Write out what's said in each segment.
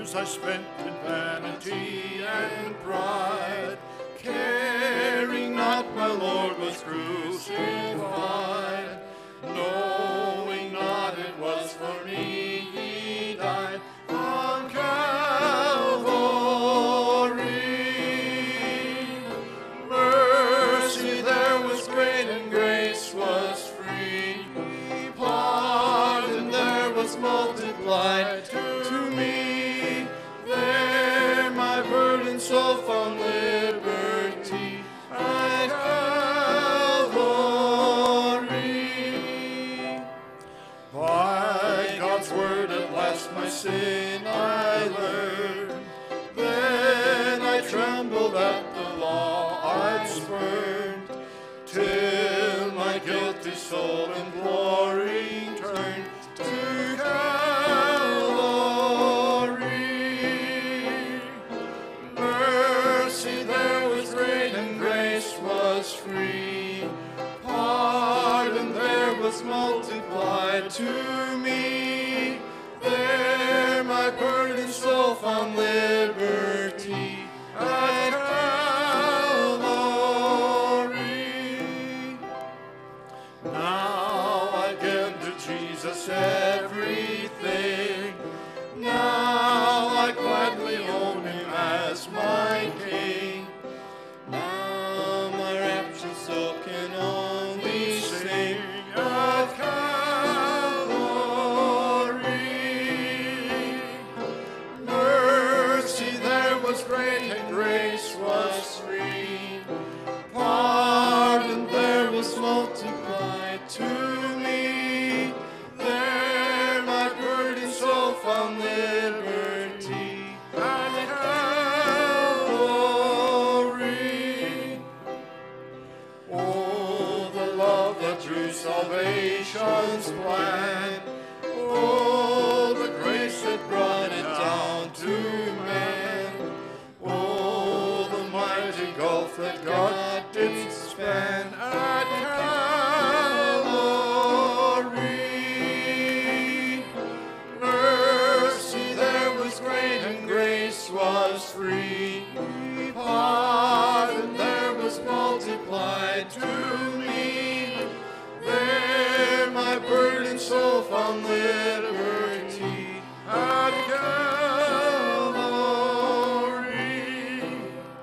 years I spent in vanity and pride, caring not my Lord was crucified, knowing not it was for me he died on Calvary. Mercy there was great and grace was free, pardon there was multiplied to me. There my burden soul found liberty at Calvary. By God's word at last my sin I learned. Then I trembled at the law I'd spurned, till my guilty soul imploring turned to Calvary. Mercy there was great and grace was free, pardon there was multiplied to me. There my burdened soul found liberty at Calvary. Now I give to Jesus everything. Now I gladly own him as my King. Now my raptured soul can only sing of Calvary. Mercy there was great and grace was free, pardon there was multiplied to me. There my burdened soul found liberty at Calvary. Oh, the love that drew salvation's plan. Oh, the grace that brought it down to man. Oh, the mighty gulf that God did span at Calvary. Mercy there was great and grace was free, pardon there was multiplied to me. There my burdened soul found liberty at Calvary.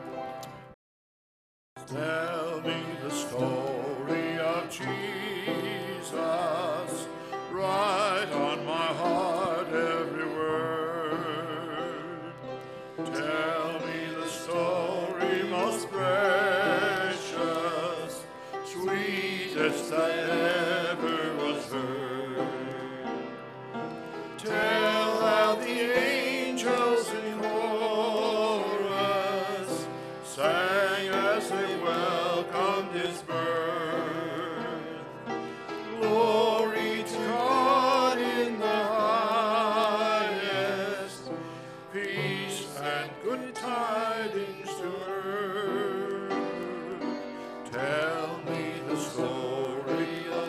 Tell me the story of Jesus, write on my heart every word. Tell me the story most precious, sweetest I ever was heard. Tell how the angels in chorus sang as they welcomed his birth. Glory to God in the highest, peace and good tidings to earth. Tell me the story of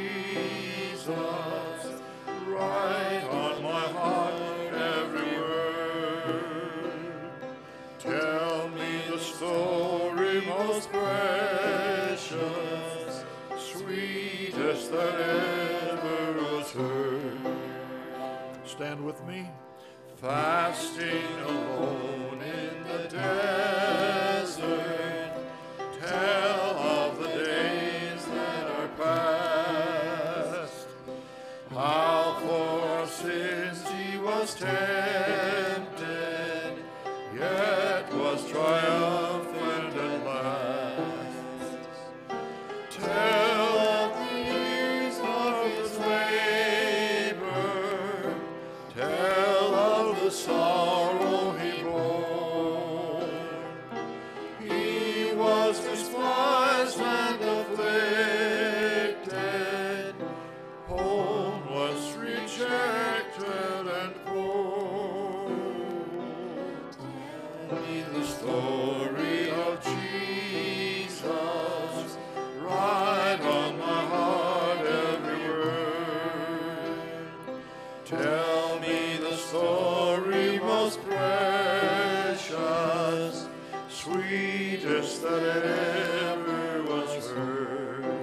Jesus, write on my heart every word. Tell me the story most precious, sweetest that ever was heard. Stand with me. Fasting alone in the desert, tell of the days that are past. How for our sins he was tempted, yet was triumphant at last. Tell of the years of his labor, tell of the sorrow he bore. He was despised and afflicted, homeless, rejected, and poor. Tell me the story of Jesus, write on my heart every word. Tell me the story most most precious, sweetest that ever was heard.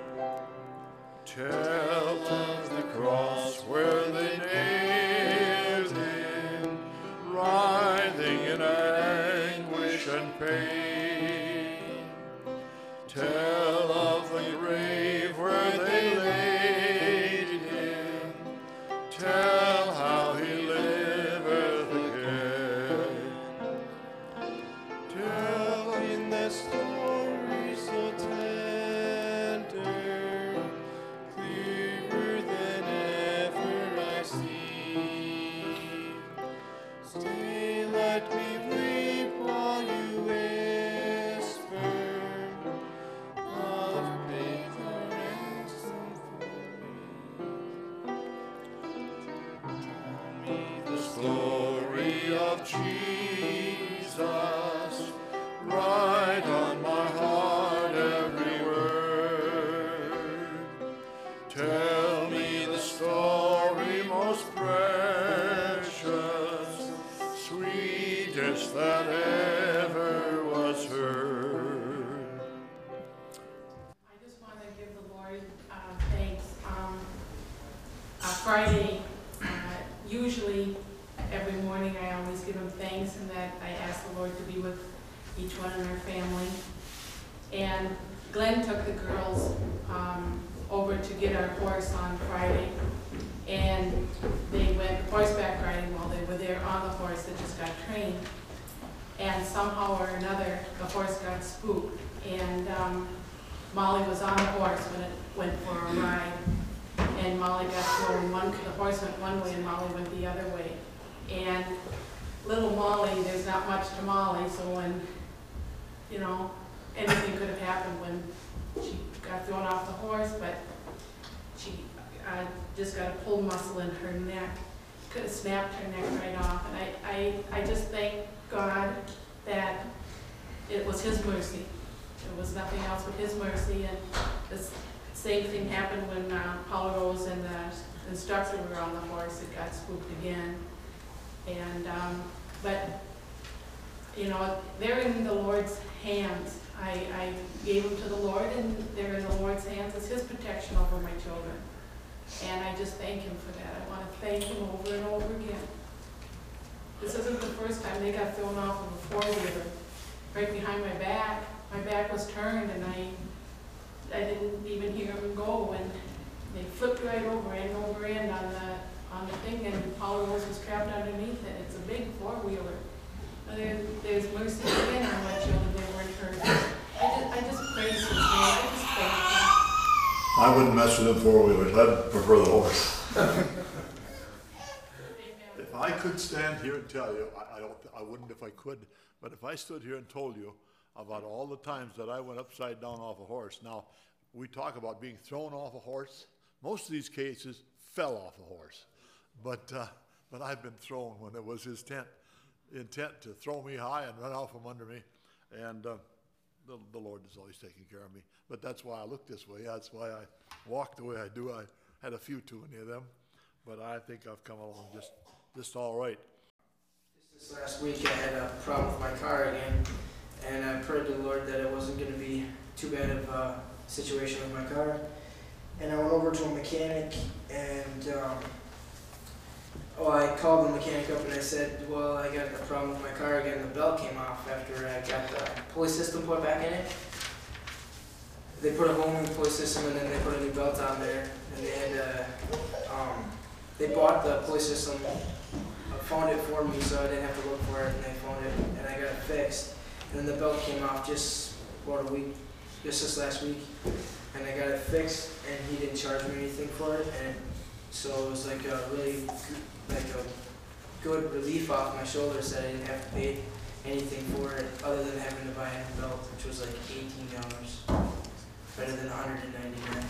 Tell of the cross where they nailed him, writhing in anguish and pain. Tell of the grave where they laid him. Tell how he liveth again. Tell in the story so tender, clearer than ever I see. Stay, let me weep while you whisper of faith or ransom for me. The story of Jesus, write on my heart every word. Tell me the story most precious, sweetest that ever was heard. I just want to give the Lord thanks. Friday, usually every morning I always give him thanks, and that I ask the Lord to be with each one in our family. And Glenn took the girls over to get our horse on Friday, and they went horseback riding while they were there on the horse that just got trained. And somehow or another, the horse got spooked, and Molly was on the horse when it went for a ride, and Molly got thrown. The horse went one way and Molly went the other way. And little Molly, there's not much to Molly, so when, anything could have happened when she got thrown off the horse, but she just got a pull muscle in her neck. Could have snapped her neck right off. And I just thank God that it was his mercy. It was nothing else but his mercy. And this same thing happened when Paula Rose and the instructor were on the horse. It got spooked again. And but they're in the Lord's hands. I gave them to the Lord, and they're in the Lord's hands. It's his protection over my children. And I just thank him for that. I want to thank him over and over again. This isn't the first time they got thrown off of a four-wheeler right behind my back. My back was turned, and I didn't even hear them go, and they flipped right over end over end on the thing, and Paula Rose was trapped underneath it. It's a big four-wheeler. There's mercy again on my children. They weren't hurt. I just praise his name. I just thank him. I wouldn't mess with them four-wheelers. I'd prefer the horse. If I could stand here and tell you, I wouldn't if I could, but if I stood here and told you about all the times that I went upside down off a horse. Now, we talk about being thrown off a horse. Most of these cases fell off a horse, but I've been thrown when it was his intent to throw me high and run out from under me, and the Lord is always taking care of me. But that's why I look this way. That's why I walk the way I do. I had a few too many of them, but I think I've come along just all right. This last week I had a problem with my car again, and I prayed to the Lord that it wasn't going to be too bad of a situation with my car. And I went over to a mechanic, and I called the mechanic up and I said, well, I got a problem with my car again. The belt came off after I got the pulley system put back in it. They put a whole new pulley system and then they put a new belt on there. And they had they bought the pulley system, found it for me so I didn't have to look for it, and they found it and I got it fixed. And then the belt came off just this last week, and I got it fixed, and he didn't charge me anything for it, and so it was like a really good relief off my shoulders that I didn't have to pay anything for it other than having to buy a new belt, which was like $18, better than $199.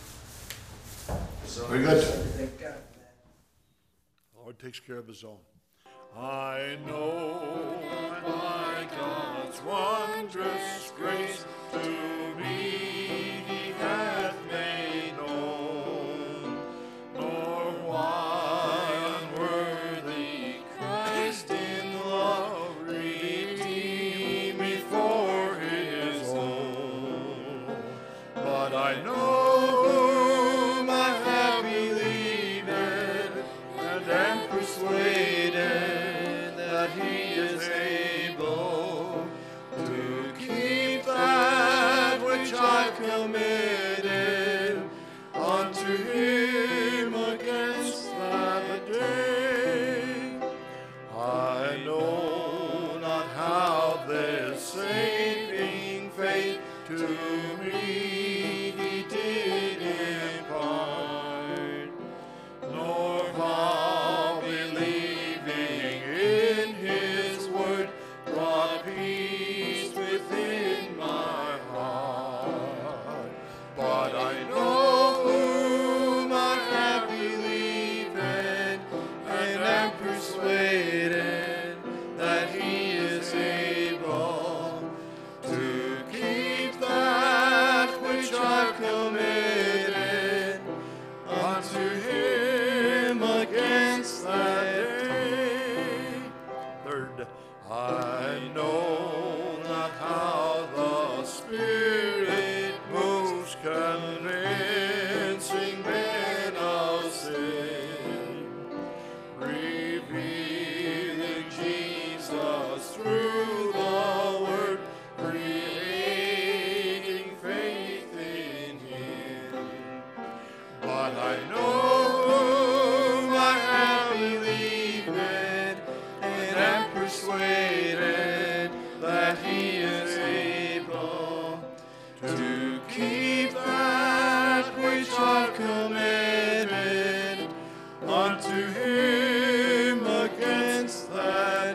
So very good. Thank God for that. The Lord takes care of his own. I know my God's wondrous grace to me he hath made known, nor why unworthy Christ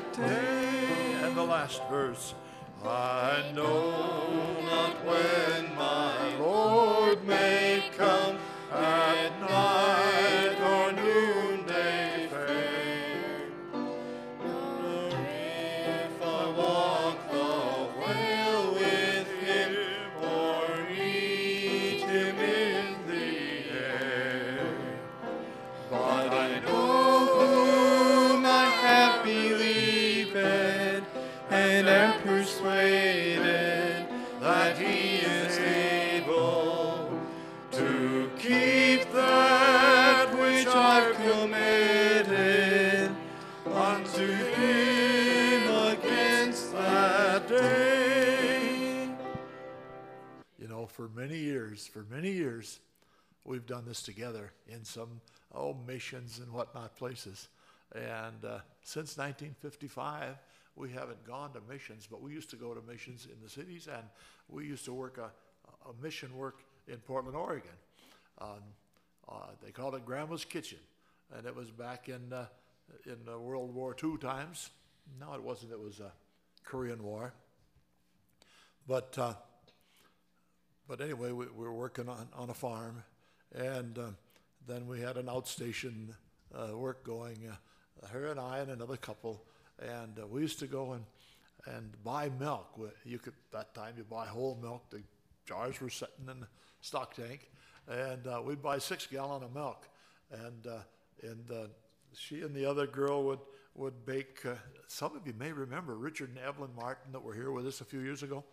that day. And the last verse. I know not when my Lord may come, at night or noonday fair. Nor if I walk the way with him, or meet him in the air. But I know whom I have believed, and am persuaded that he is able to keep that which I've committed unto him against that day. You know, for many years, we've done this together in some missions and whatnot places. And since 1955, we haven't gone to missions, but we used to go to missions in the cities, and we used to work a mission work in Portland, Oregon. They called it Grandma's Kitchen, and it was back in World War II times. No, it wasn't. It was Korean War. But anyway, we were working on a farm, and then we had an outstation work going. Her and I and another couple. And we used to go and buy milk. That time you buy whole milk. The jars were sitting in the stock tank, and we'd buy 6 gallons of milk. And she and the other girl would bake. Some of you may remember Richard and Evelyn Martin that were here with us a few years ago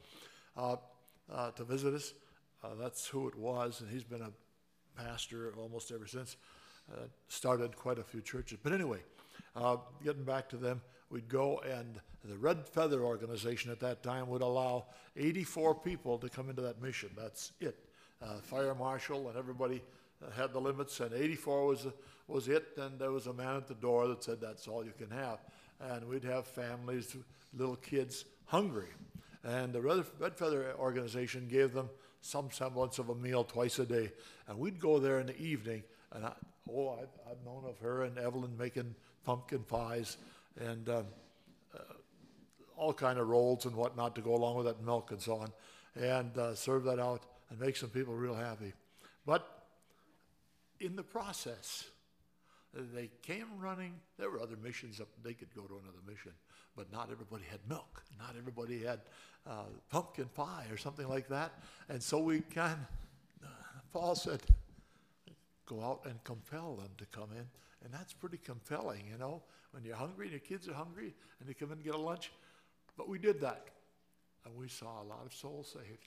to visit us. That's who it was, and he's been a pastor almost ever since. Started quite a few churches. But anyway, getting back to them, we'd go, and the Red Feather organization at that time would allow 84 people to come into that mission. That's it. Fire marshal and everybody had the limits, and 84 was it, and there was a man at the door that said that's all you can have. And we'd have families, little kids, hungry. And the Red Feather organization gave them some semblance of a meal twice a day. And we'd go there in the evening, and I've known of her and Evelyn making pumpkin pies and all kind of rolls and whatnot to go along with that milk and so on, and serve that out and make some people real happy. But in the process, they came running. There were other missions up. They could go to another mission, but not everybody had milk. Not everybody had pumpkin pie or something like that. And so Paul said, go out and compel them to come in. And that's pretty compelling, you know, when you're hungry and your kids are hungry and they come in and get a lunch. But we did that, and we saw a lot of souls saved.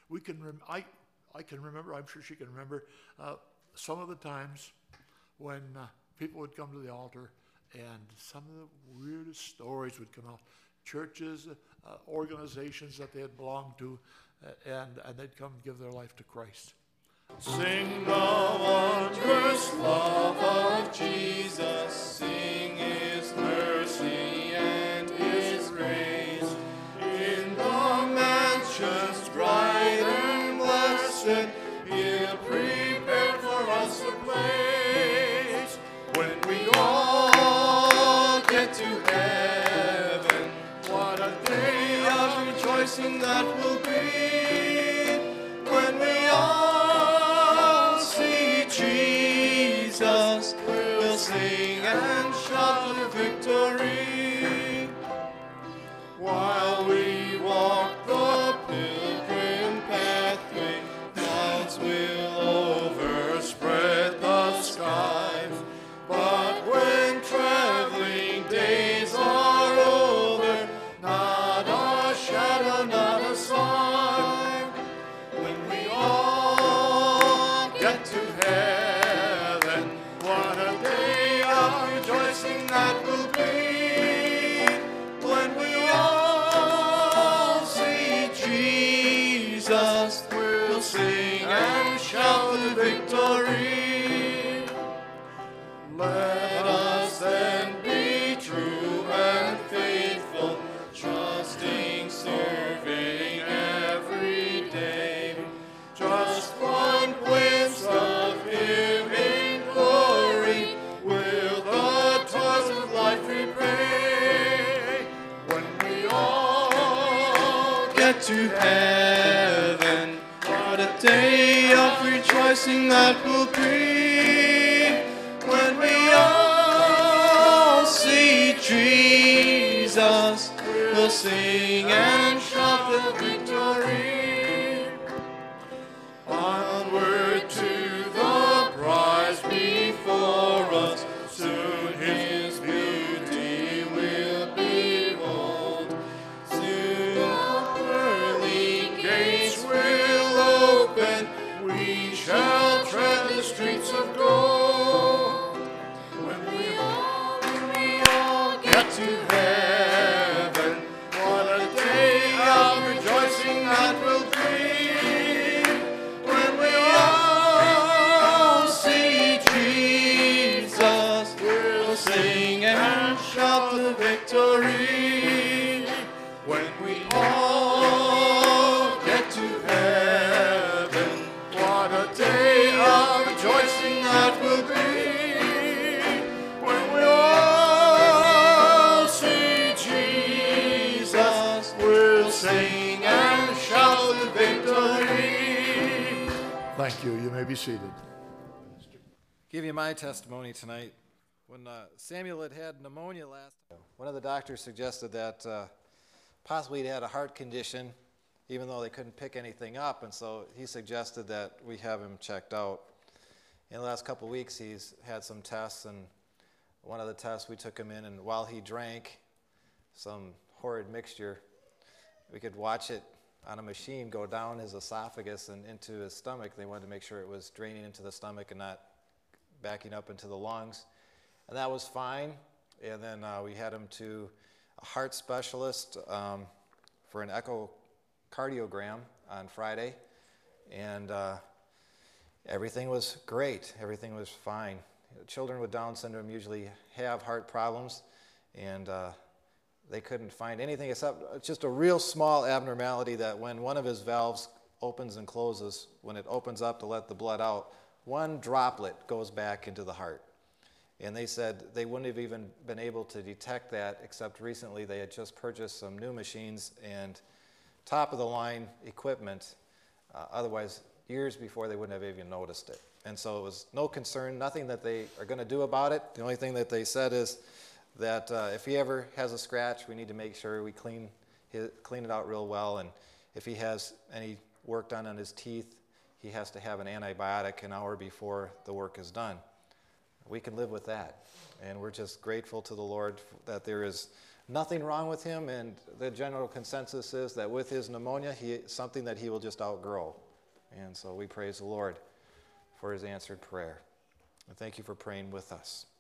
I can remember, I'm sure she can remember, some of the times when people would come to the altar, and some of the weirdest stories would come out. Churches, organizations that they had belonged to, and they'd come and give their life to Christ. Sing the wondrous love of Jesus, sing his mercy and his grace. In the mansions bright and blessed, he'll prepare for us a place. When we all get to heaven, what a day of rejoicing that will be. When we all see Jesus, we'll sing and shout. to heaven. What a day of rejoicing that will be when we all see Jesus. We'll sing and shout the victory. Onward to the prize before us, soon His beauty will behold. Soon the pearly gates will open, we shall tread the streets of gold. When we all get to heaven, what a day of rejoicing that will be. When we all see Jesus, we'll sing and shout the victory. When we all get to heaven, what a day of rejoicing that will be. When we all see Jesus, we'll sing and shout the victory. Thank you. You may be seated. Give you my testimony tonight. When Samuel had pneumonia last time, one of the doctors suggested that possibly he had a heart condition, even though they couldn't pick anything up, and so he suggested that we have him checked out. In the last couple of weeks, he's had some tests, and one of the tests we took him in, and while he drank some horrid mixture, we could watch it on a machine go down his esophagus and into his stomach. They wanted to make sure it was draining into the stomach and not backing up into the lungs. And that was fine. And then we had him to a heart specialist for an echocardiogram on Friday. And everything was great. Everything was fine. Children with Down syndrome usually have heart problems, and they couldn't find anything except just a real small abnormality that when one of his valves opens and closes, when it opens up to let the blood out, one droplet goes back into the heart. And they said they wouldn't have even been able to detect that, except recently they had just purchased some new machines and top-of-the-line equipment. Otherwise, years before, they wouldn't have even noticed it. And so it was no concern, nothing that they are going to do about it. The only thing that they said is that if he ever has a scratch, we need to make sure we clean it out real well. And if he has any work done on his teeth, he has to have an antibiotic an hour before the work is done. We can live with that. And we're just grateful to the Lord that there is nothing wrong with him. And the general consensus is that with his pneumonia, something that he will just outgrow. And so we praise the Lord for his answered prayer. And thank you for praying with us.